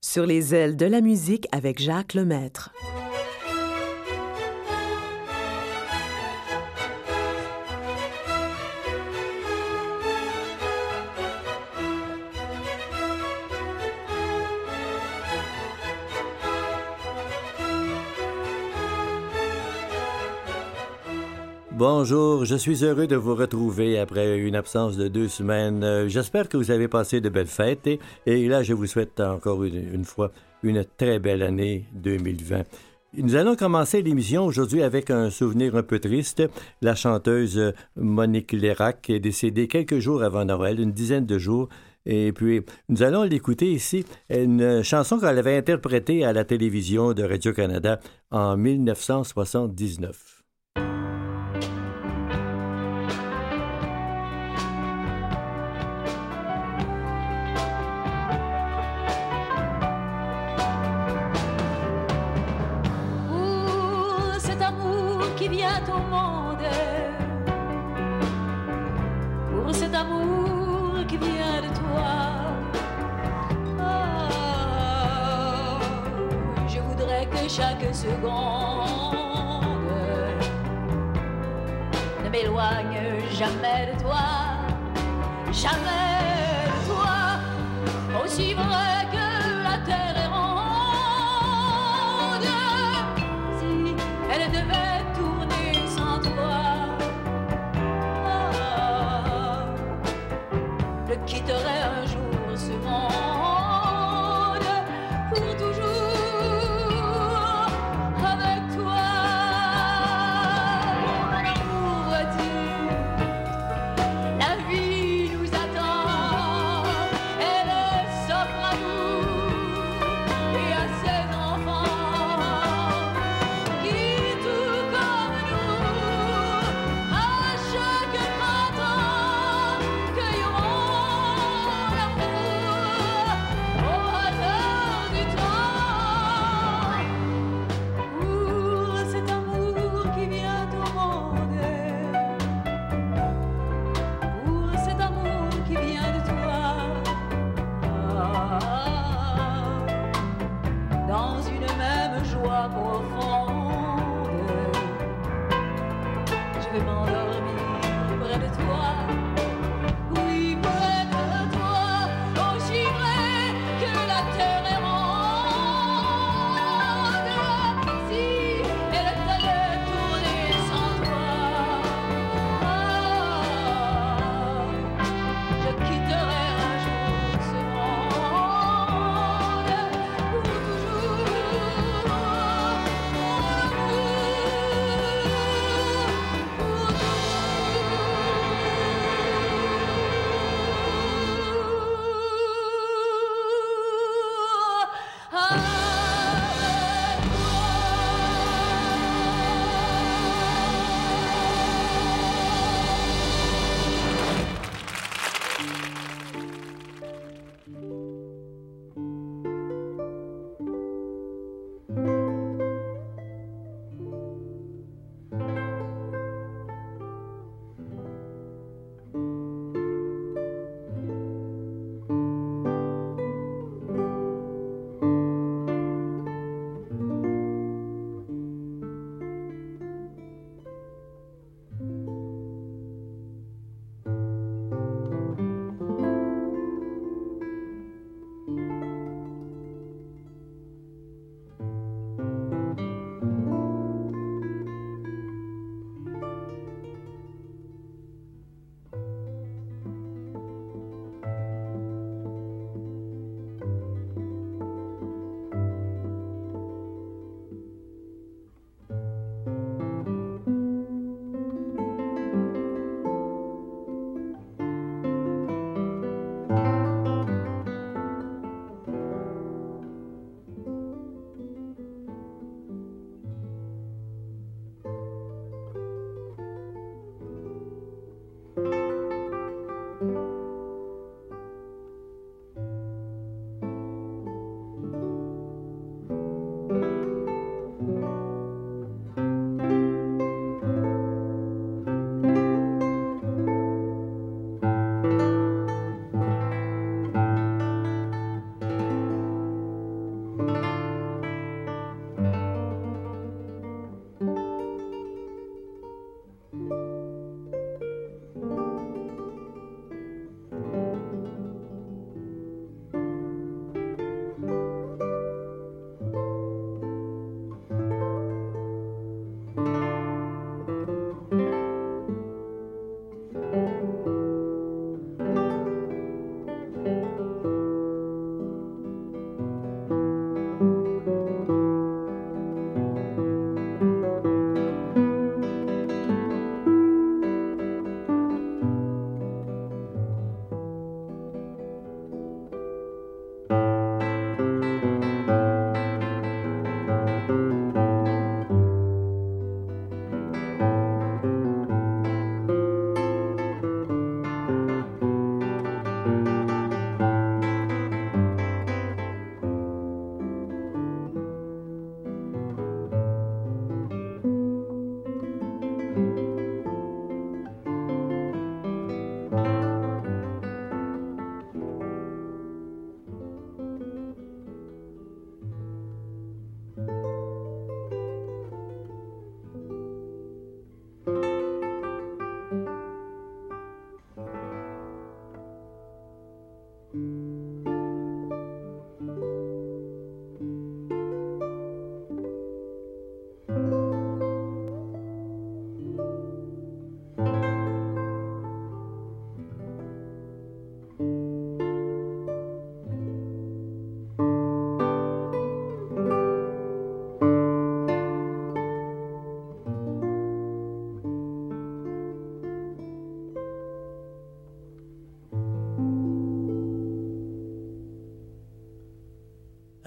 Sur les ailes de la musique avec Jacques Lemaître. Bonjour, je suis heureux de vous retrouver après une absence de 2 semaines. J'espère que vous avez passé de belles fêtes et là, je vous souhaite encore une fois une très belle année 2020. Nous allons commencer l'émission aujourd'hui avec un souvenir un peu triste. La chanteuse Monique Lérac est décédée quelques jours avant Noël, une dizaine de jours. Et puis, nous allons l'écouter ici, une chanson qu'elle avait interprétée à la télévision de Radio-Canada en 1979. Chaque seconde ne m'éloigne jamais de toi, jamais de toi, aussi vrai que la terre est ronde. Si elle devait tourner sans toi, je quitterais un jour ce monde pour toujours. La vie nous attend, elle s'offre à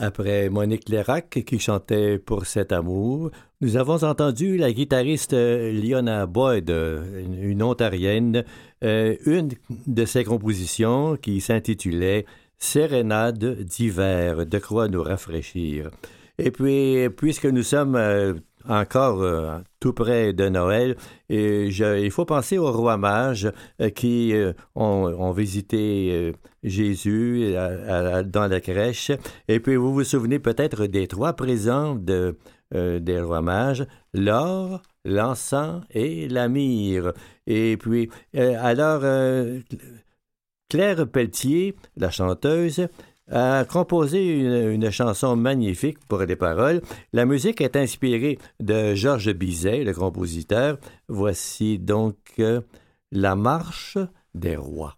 Après Monique Lérac qui chantait Pour cet amour, nous avons entendu la guitariste Liona Boyd, une Ontarienne, une de ses compositions qui s'intitulait Sérénade d'hiver, de quoi nous rafraîchir. Et puis, puisque nous sommes encore tout près de Noël, il faut penser aux rois mages qui ont visité Jésus dans la crèche. Et puis, vous vous souvenez peut-être des 3 présents des rois mages, l'or, l'encens et la myrrhe. Et puis, alors, Claire Pelletier, la chanteuse, a composé une chanson magnifique pour les paroles. La musique est inspirée de Georges Bizet, le compositeur. Voici donc La marche des rois.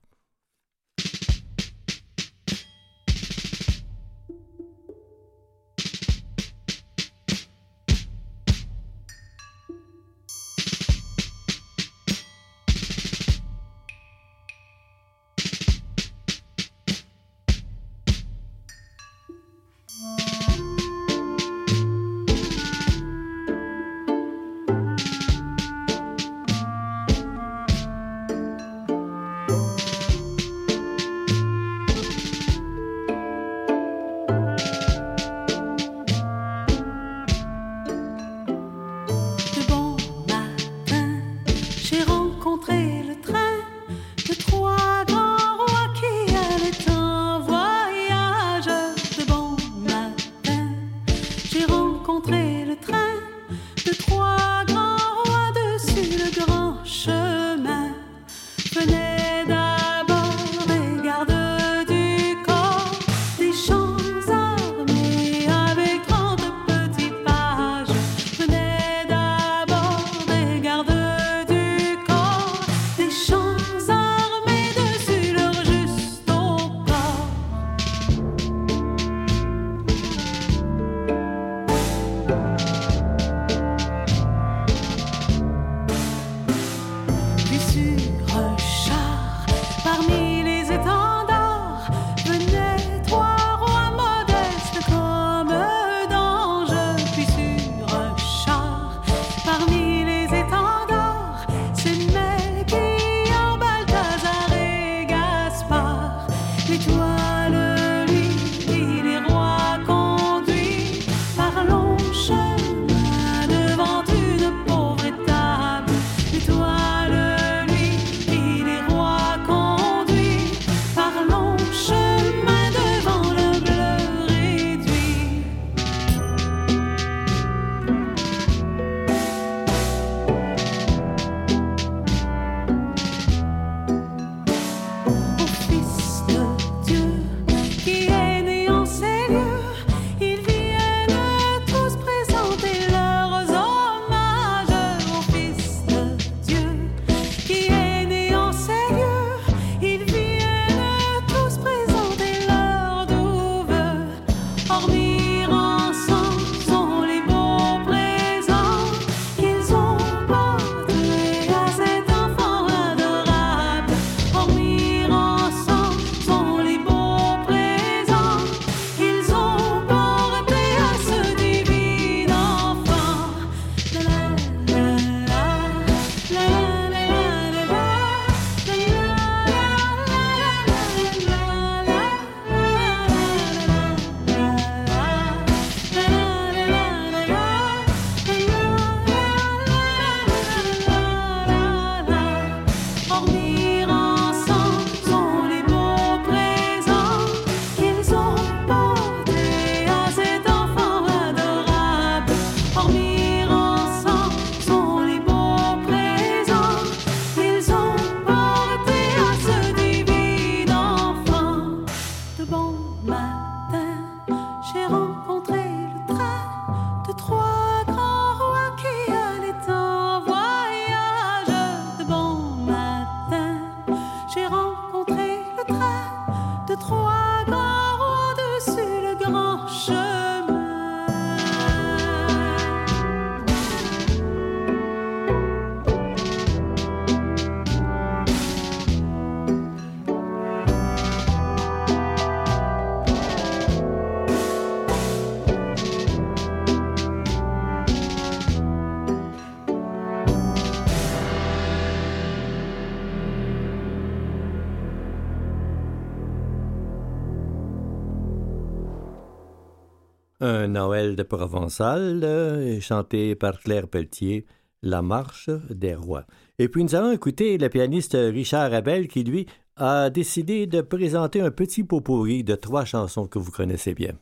Un Noël de Provençal, chanté par Claire Pelletier, La Marche des Rois. Et puis nous allons écouter le pianiste Richard Abel qui, lui, a décidé de présenter un petit pot-pourri de 3 chansons que vous connaissez bien.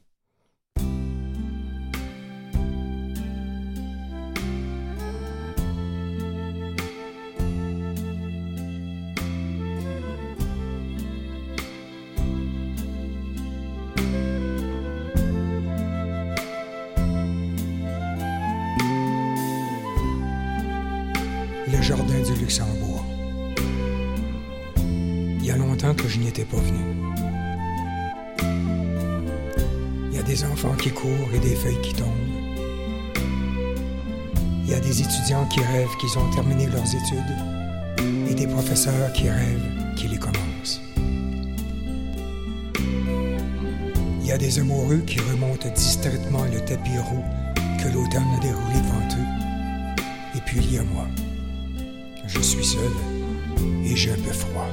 Le jardin du Luxembourg. Il y a longtemps que je n'y étais pas venu. Il y a des enfants qui courent et des feuilles qui tombent. Il y a des étudiants qui rêvent qu'ils ont terminé leurs études et des professeurs qui rêvent qu'ils les commencent. Il y a des amoureux qui remontent distraitement le tapis roux que l'automne a déroulé devant eux. Et puis il y a moi. Je suis seul et j'ai un peu froid.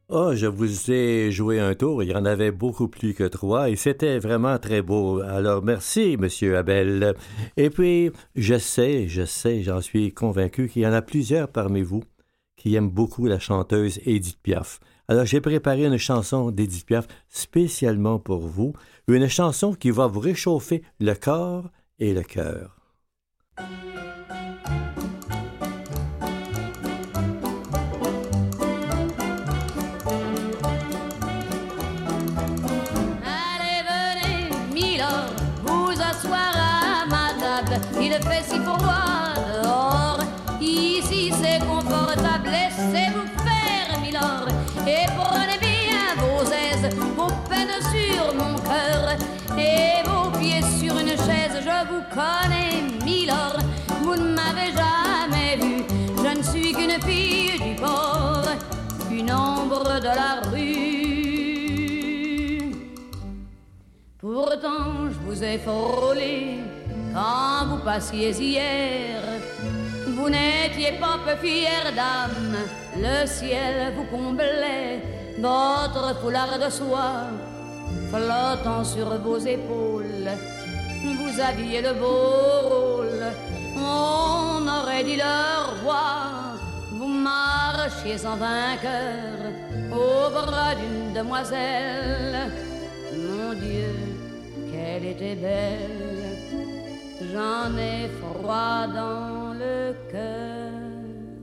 Oh, je vous ai joué un tour. Il y en avait beaucoup plus que 3 et c'était vraiment très beau. Alors, merci, Monsieur Abel. Et puis, je sais, j'en suis convaincu qu'il y en a plusieurs parmi vous qui aiment beaucoup la chanteuse Édith Piaf. Alors, j'ai préparé une chanson d'Édith Piaf spécialement pour vous. Une chanson qui va vous réchauffer le corps et le cœur. Il fait si froid dehors, ici c'est confortable, laissez-vous faire, milord, et prenez bien vos aises, vos peines sur mon cœur, et vos pieds sur une chaise, je vous connais, milord, vous ne m'avez jamais vu, je ne suis qu'une fille du port, une ombre de la rue. Pourtant je vous ai frôlé quand vous passiez hier, vous n'étiez pas peu fière d'âme, le ciel vous comblait, votre foulard de soie flottant sur vos épaules, vous aviez le beau rôle, on aurait dit le roi, vous marchiez en vainqueur au bras d'une demoiselle, mon Dieu, qu'elle était belle. J'en ai froid dans le cœur.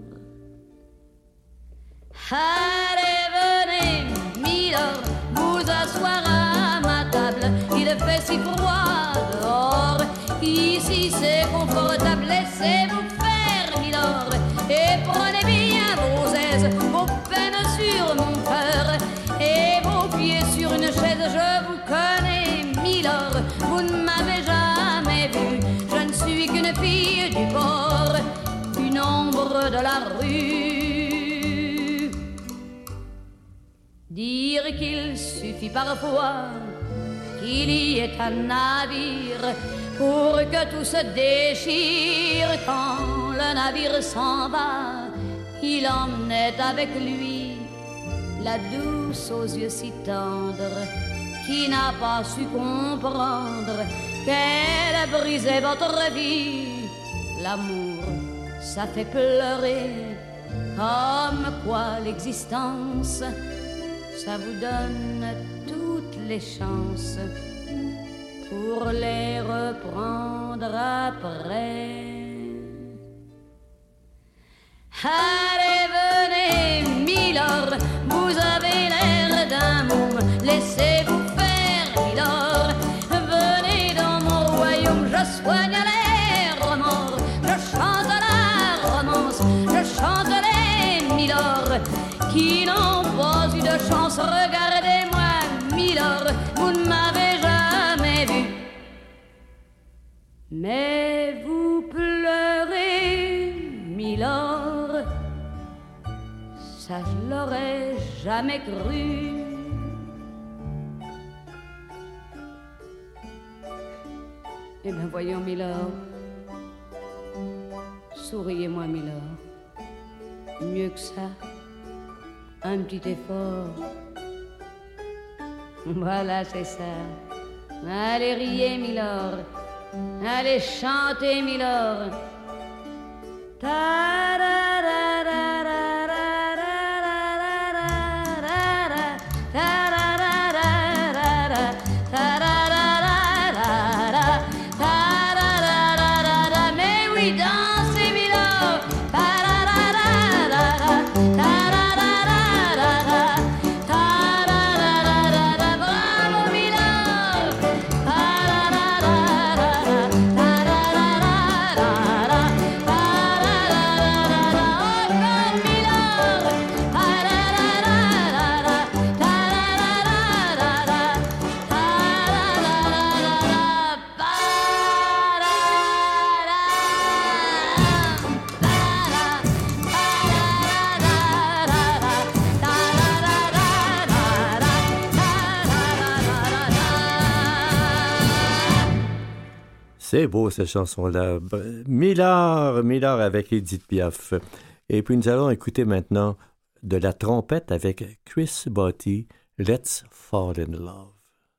Allez, venez, milord, vous asseoir à ma table. Il fait si froid dehors, ici c'est confortable. Laissez-vous faire, milord, et prenez bien vos aises, vos peines sur mon cœur, et vos pieds sur une chaise. Je vous connais, milord, vous ne m'avez jamais vu. Je ne suis qu'une fille du port, une ombre de la rue. Dire qu'il suffit parfois qu'il y ait un navire pour que tout se déchire. Quand le navire s'en va, il emmenait avec lui la douce aux yeux si tendres qui n'a pas su comprendre qu'elle brisait votre vie. L'amour, ça fait pleurer, comme quoi l'existence, ça vous donne toutes les chances pour les reprendre après. Allez, venez, milord, vous avez l'air d'un môme, laissez-vous faire, milord. Venez dans mon royaume, je soigne les remords, je chante la romance, je chante les milords qui n'ont pas eu de chance. Regardez-moi, milord, vous ne m'avez jamais vu, mais vous pleurez, milord, ça je l'aurais jamais cru. Eh bien voyons, milord, souriez-moi, milord, mieux que ça, un petit effort. Voilà, c'est ça. Allez, riez, milord, allez, chantez, milord. Mais oui, dansez, milord. Bravo, milord. C'est beau, cette chanson-là. Millard avec Édith Piaf. Et puis, nous allons écouter maintenant de la trompette avec Chris Botti, Let's Fall in Love.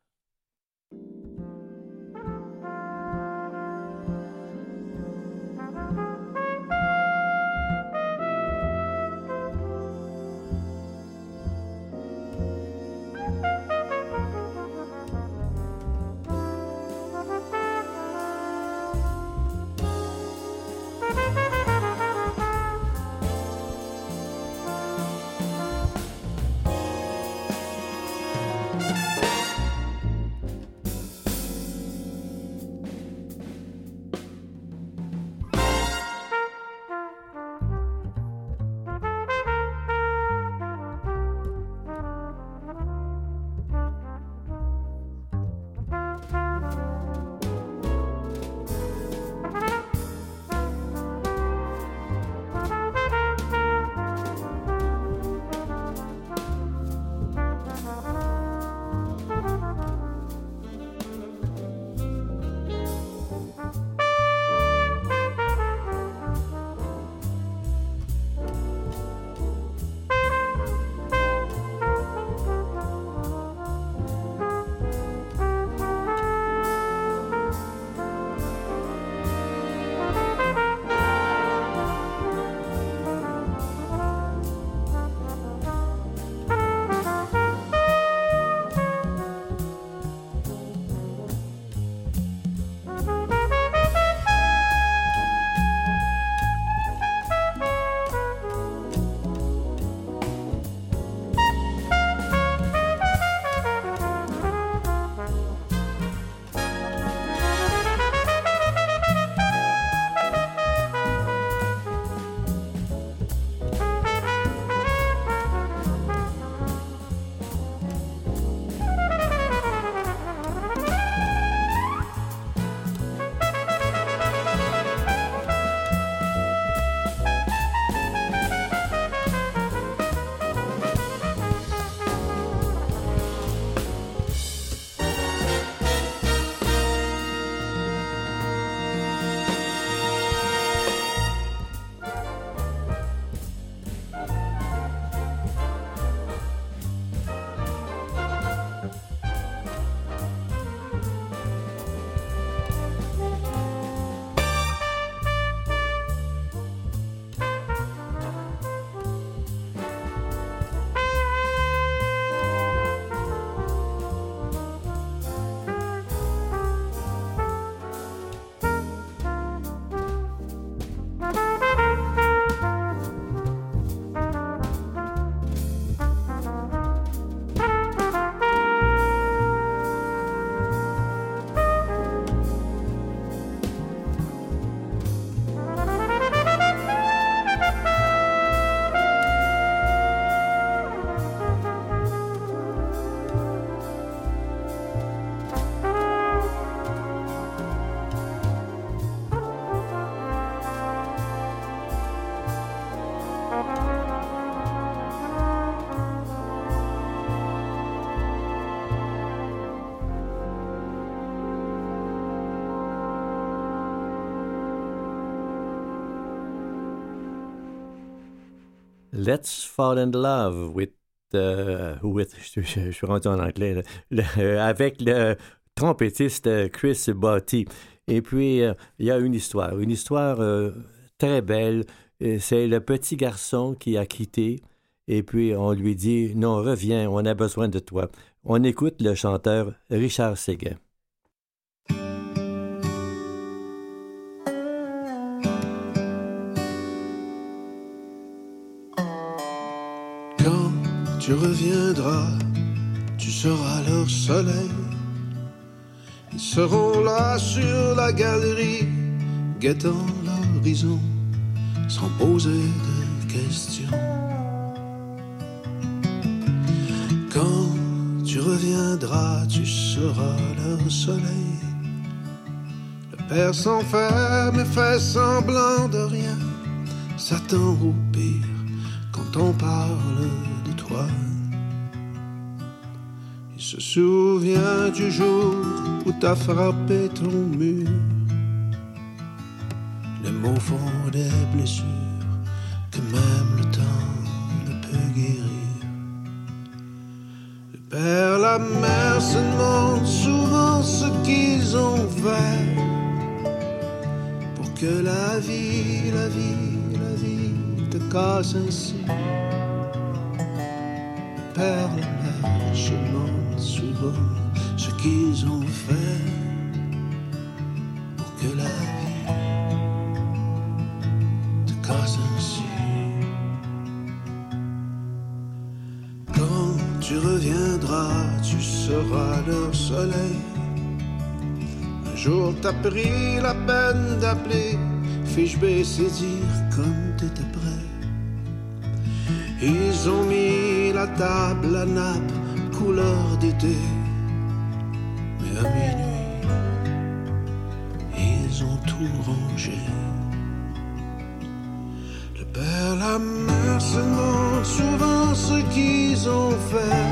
Let's Fall in Love with je suis rendu en anglais, avec le trompettiste Chris Botti. Et puis, il y a une histoire très belle. C'est le petit garçon qui a quitté. Et puis, on lui dit, non, reviens, on a besoin de toi. On écoute le chanteur Richard Séguin. Quand tu reviendras, tu seras leur soleil. Ils seront là sur la galerie, guettant l'horizon, sans poser de questions. Quand tu reviendras, tu seras leur soleil. Le père s'enferme et fait semblant de rien, s'attend au pire quand on parle de toi. Il se souvient du jour où t'as frappé ton mur. Les mots font des blessures que même le temps ne peut guérir. fait pour que la vie te casse ainsi? Le père, la mère, je demande souvent ce qu'ils ont fait pour que la vie te casse ainsi. Quand tu reviendras, tu seras leur soleil. Un jour t'as pris la peine d'appeler, fiche baisser dire comme t'étais prêt. Ils ont mis la table, la nappe, couleur d'été. Mais à minuit, ils ont tout rangé. Le père, la mère se demandent souvent ce qu'ils ont fait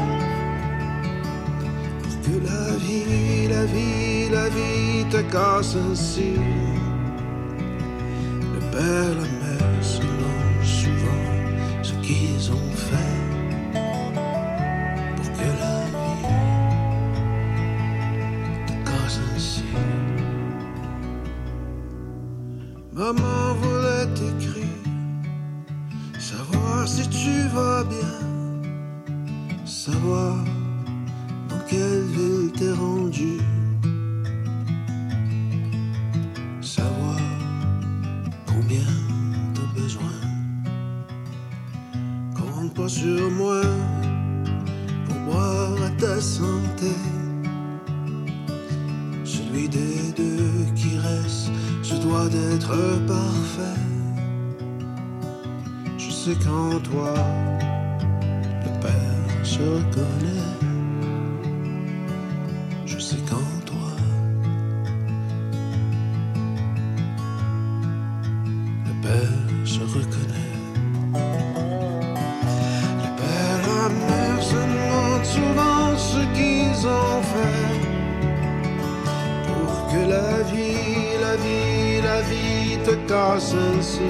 pour que la vie te casse ainsi. Le père, la mère se demandent souvent ce qu'ils ont fait pour que la vie te casse ainsi. Maman voulait t'écrire, savoir si tu vas bien, savoir dans quelle ville t'es rendu, savoir combien t'as besoin. Compte pas sur moi pour boire à ta santé. Celui des deux qui reste se doit d'être parfait. Je sais qu'en toi, le Père se reconnaît. Je sais qu'en toi, le Père se reconnaît. Le Père, la mère se demandent souvent ce qu'ils ont fait pour que la vie te casse ainsi.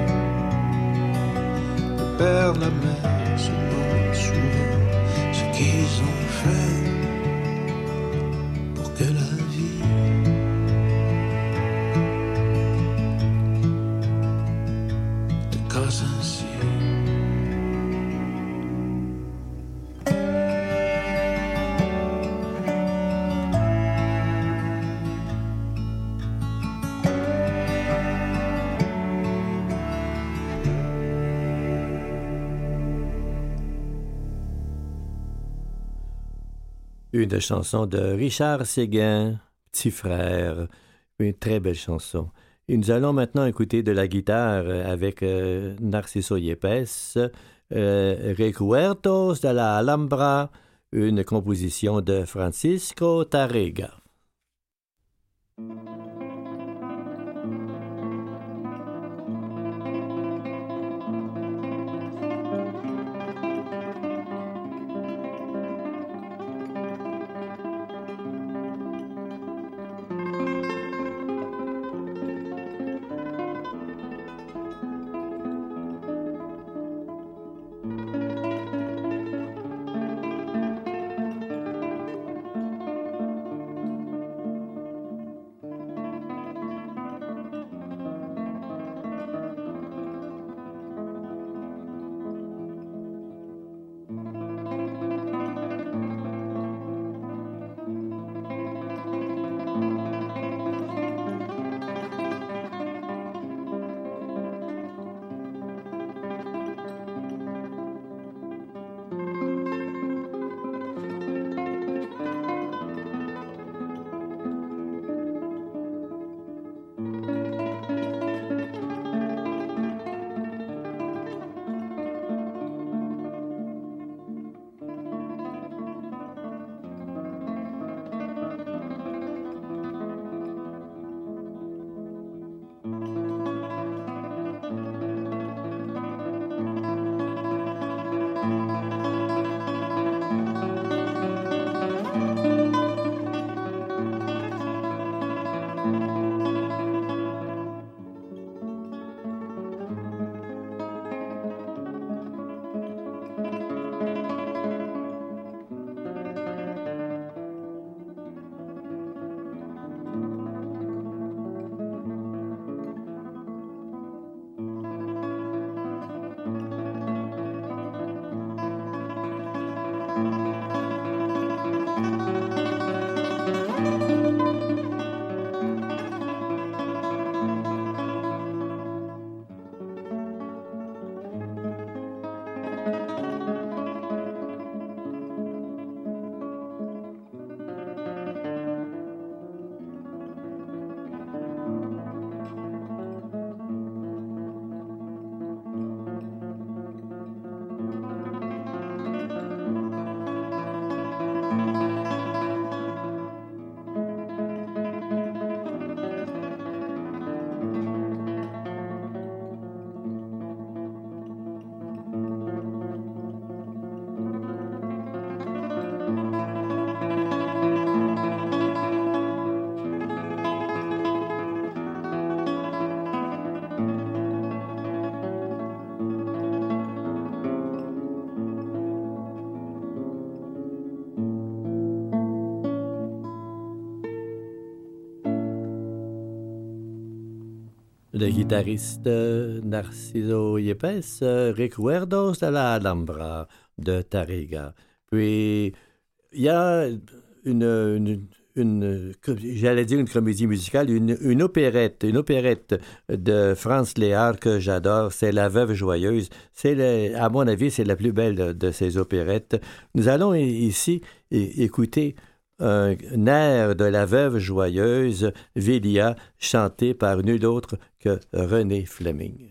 Père, la mère se demande souvent ce qu'ils ont fait pour que la vie te casse ainsi. Une chanson de Richard Séguin, Petit frère, une très belle chanson. Et nous allons maintenant écouter de la guitare avec Narciso Yepes, Recuerdos de la Alhambra, une composition de Francisco Tárrega. le guitariste Narciso Yepes, Recuerdos de la Alhambra de Tárrega. Puis, il y a j'allais dire une comédie musicale, une opérette de Franz Lehár que j'adore, c'est La Veuve joyeuse. À mon avis, c'est la plus belle de ces opérettes. Nous allons ici écouter un air de La Veuve joyeuse, Velia, chanté par nul autre que René Fleming.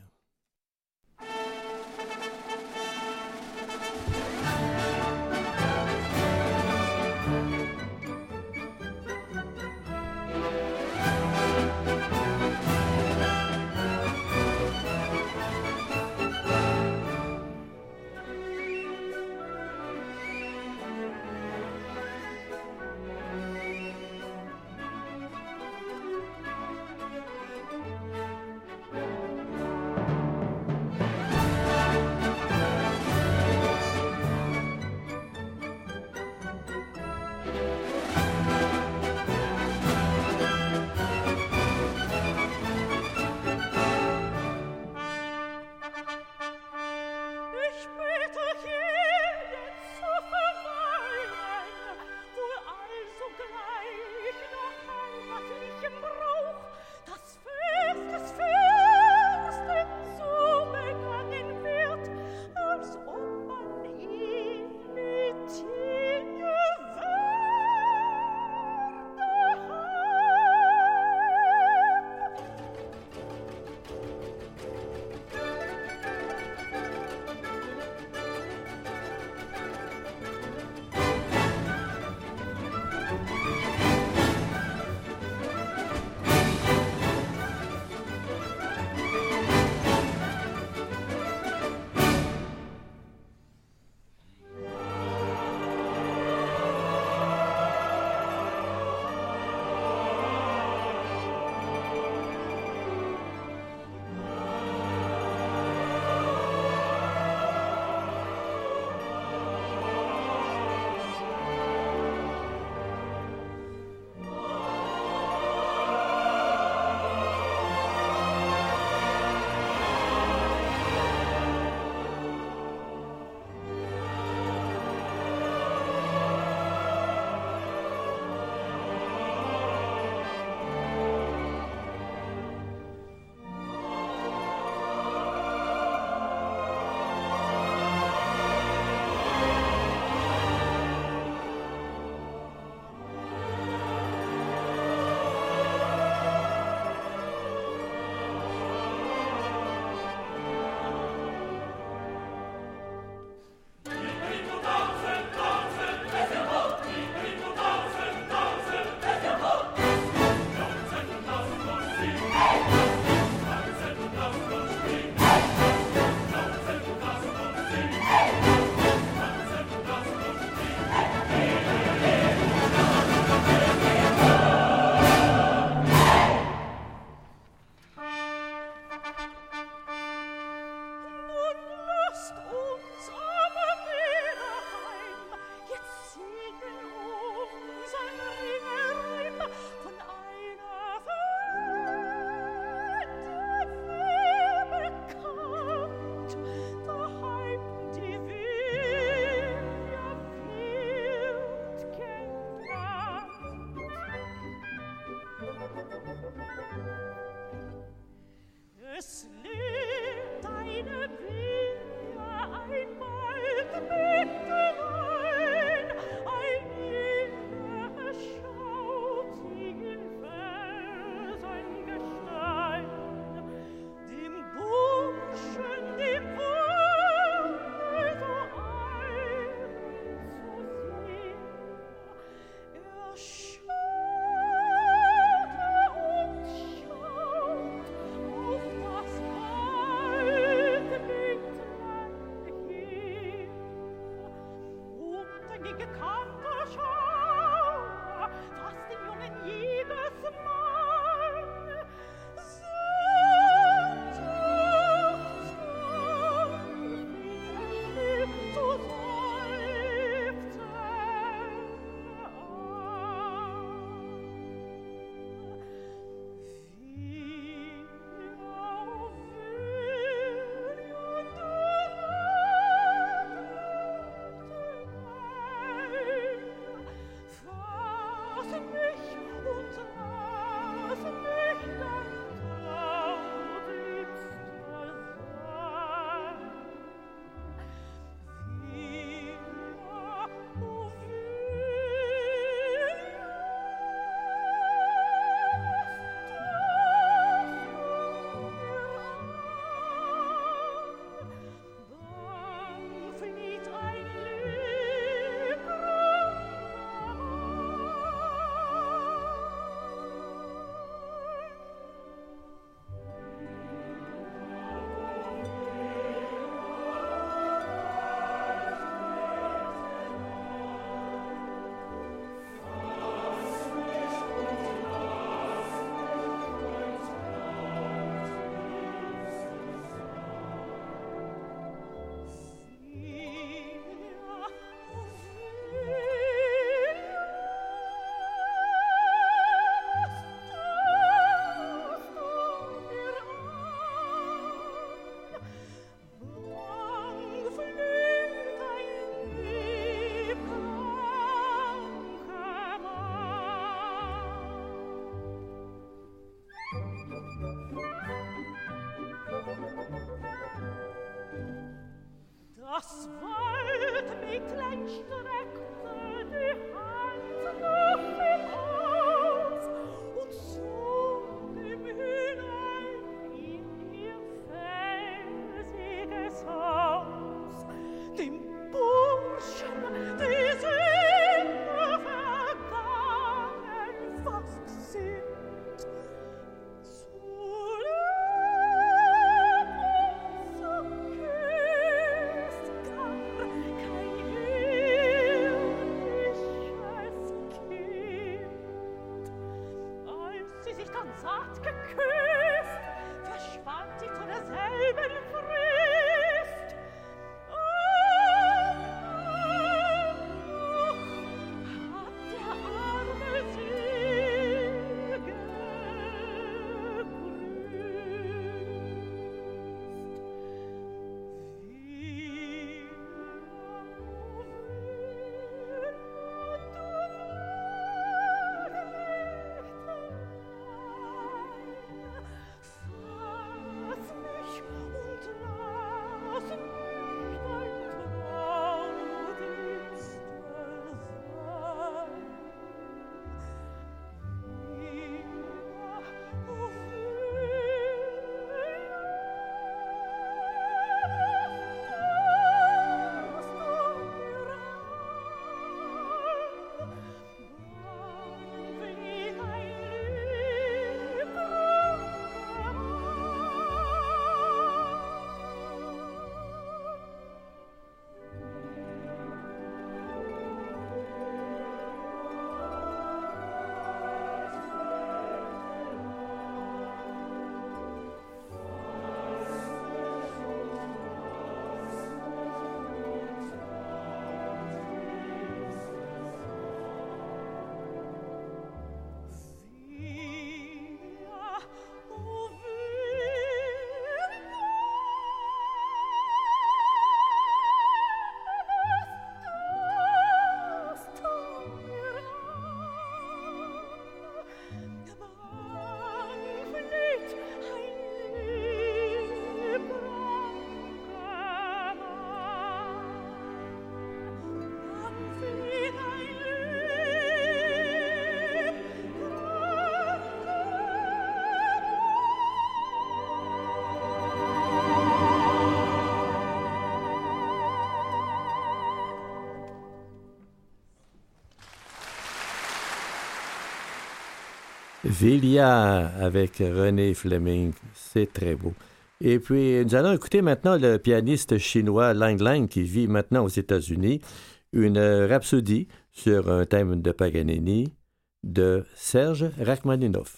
Velia avec René Fleming, c'est très beau. Et puis, nous allons écouter maintenant le pianiste chinois Lang Lang qui vit maintenant aux États-Unis, une rhapsodie sur un thème de Paganini de Serge Rachmaninoff.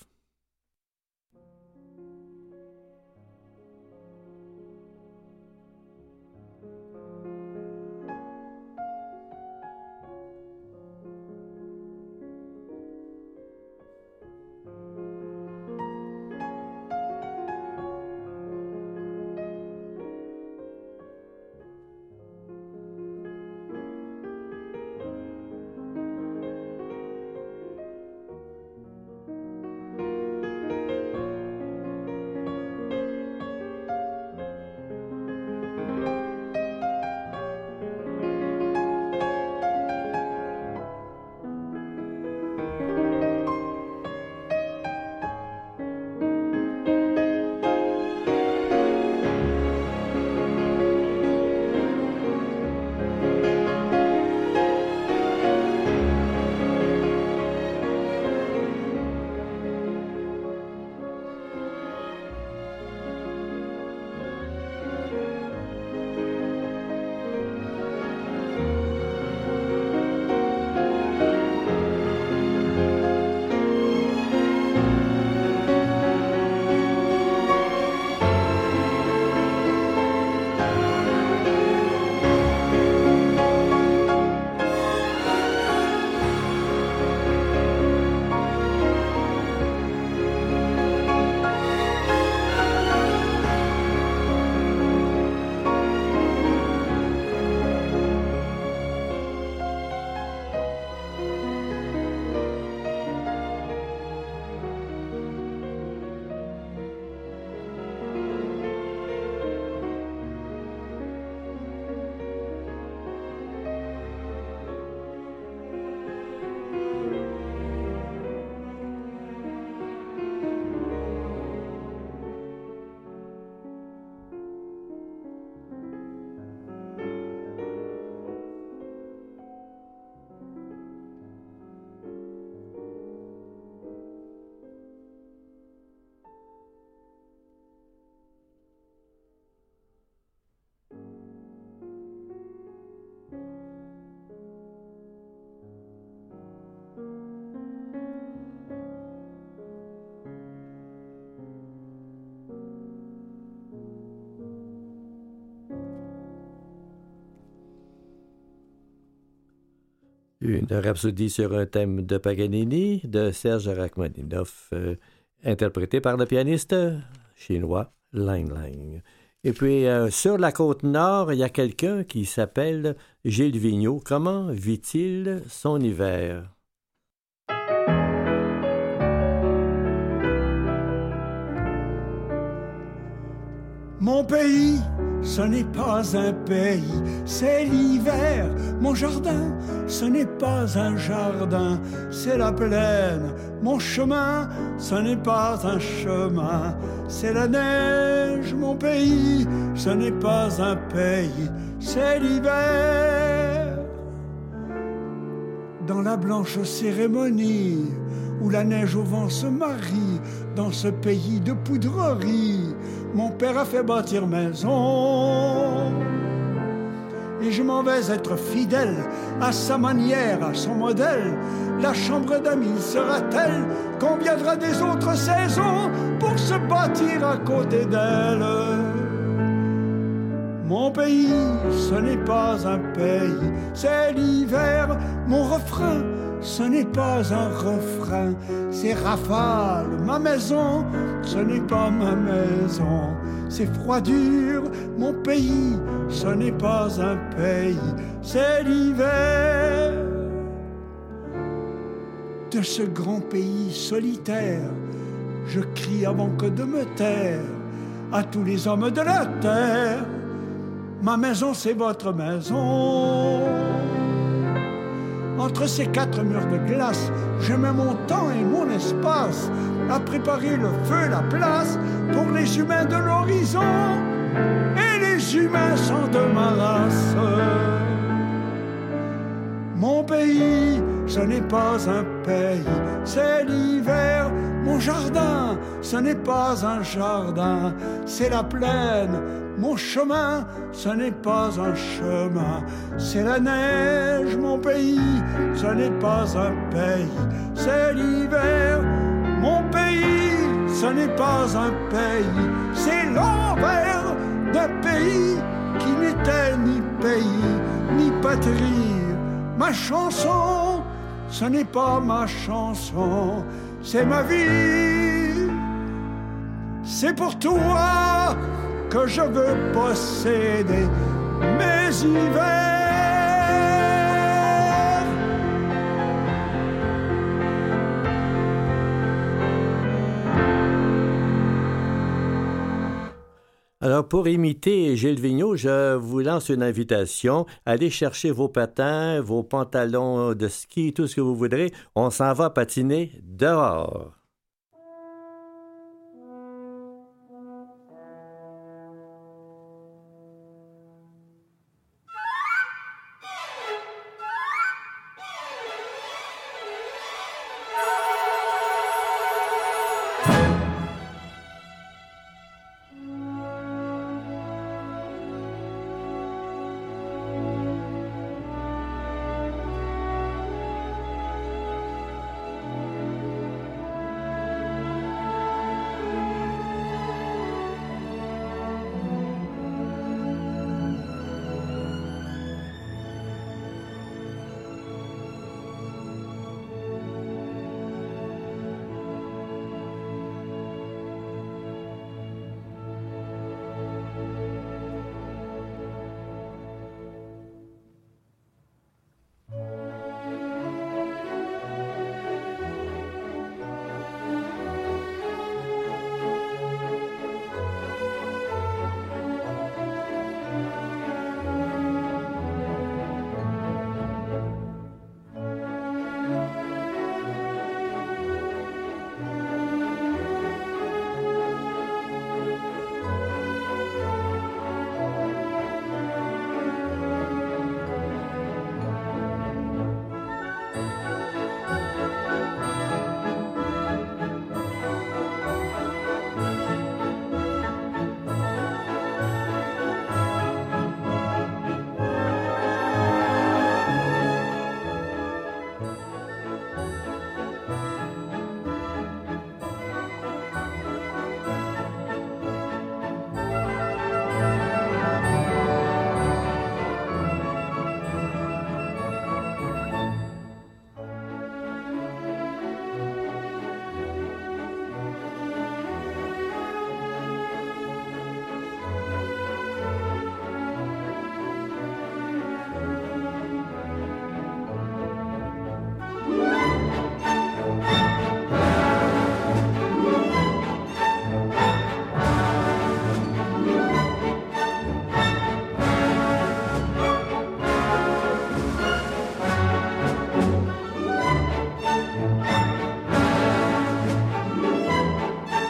Une rhapsodie sur un thème de Paganini de Serge Rachmaninoff, interprété par le pianiste chinois Lang Lang. Et puis, sur la côte nord, il y a quelqu'un qui s'appelle Gilles Vigneault. Comment vit-il son hiver? Mon pays, ce n'est pas un pays, c'est l'hiver. Mon jardin, ce n'est pas un jardin, c'est la plaine. Mon chemin, ce n'est pas un chemin, c'est la neige. Mon pays, ce n'est pas un pays, c'est l'hiver. Dans la blanche cérémonie où la neige au vent se marie, dans ce pays de poudrerie, mon père a fait bâtir maison. Et je m'en vais être fidèle à sa manière, à son modèle. La chambre d'amis sera telle qu'on viendra des autres saisons pour se bâtir à côté d'elle. Mon pays, ce n'est pas un pays, c'est l'hiver. Mon refrain, ce n'est pas un refrain, c'est rafale. Ma maison, ce n'est pas ma maison, c'est froidure. Mon pays, ce n'est pas un pays, c'est l'hiver. De ce grand pays solitaire, je crie avant que de me taire à tous les hommes de la terre. Ma maison, c'est votre maison. Entre ces quatre murs de glace, je mets mon temps et mon espace à préparer le feu, la place pour les humains de l'horizon. Et les humains sont de ma race. Mon pays, ce n'est pas un pays, c'est l'hiver. Mon jardin, ce n'est pas un jardin, c'est la plaine. Mon chemin, ce n'est pas un chemin, c'est la neige. Mon pays, ce n'est pas un pays, c'est l'hiver. Mon pays, ce n'est pas un pays, c'est l'envers d'un pays qui n'était ni pays, ni patrie. Ma chanson, ce n'est pas ma chanson, c'est ma vie. C'est pour toi que je veux posséder mes hivers. Alors, pour imiter Gilles Vigneault, je vous lance une invitation. Allez chercher vos patins, vos pantalons de ski, tout ce que vous voudrez. On s'en va patiner dehors.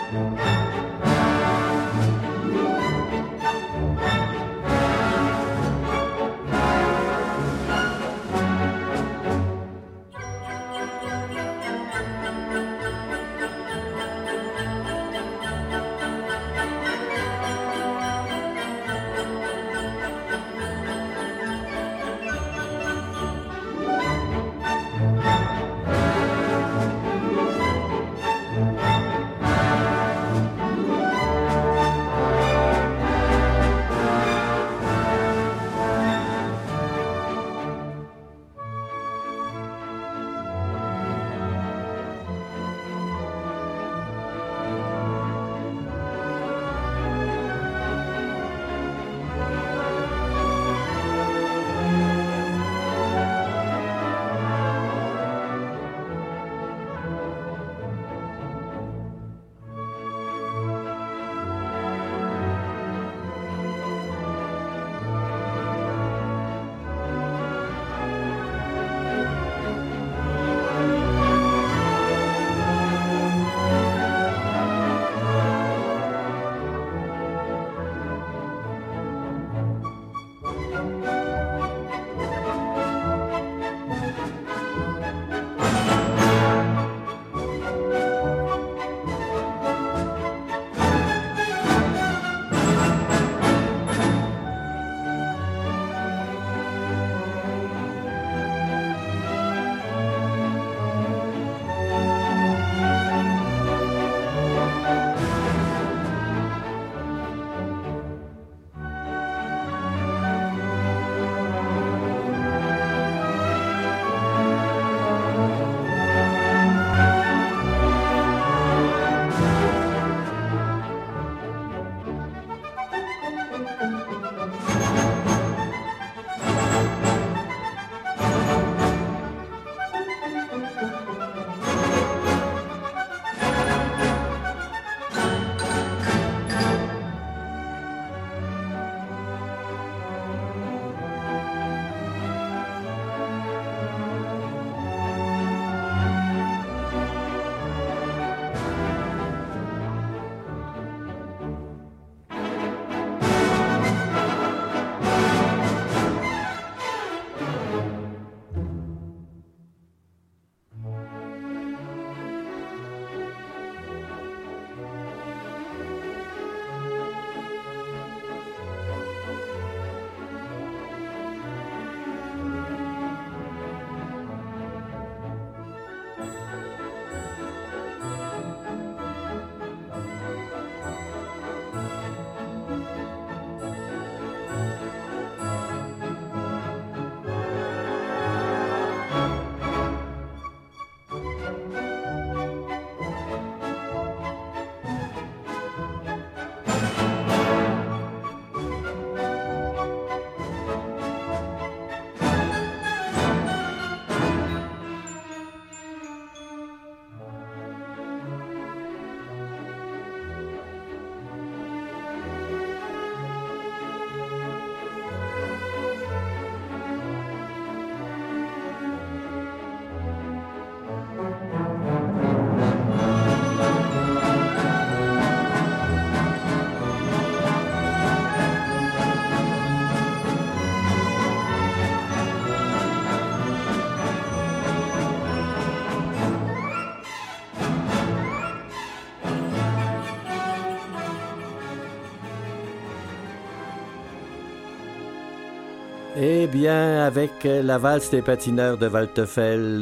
Eh bien, avec la valse des patineurs de Waldteufel,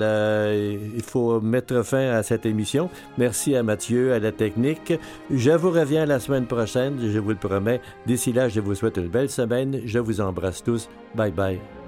il faut mettre fin à cette émission. Merci à Mathieu, à la technique. Je vous reviens la semaine prochaine, je vous le promets. D'ici là, je vous souhaite une belle semaine. Je vous embrasse tous. Bye bye.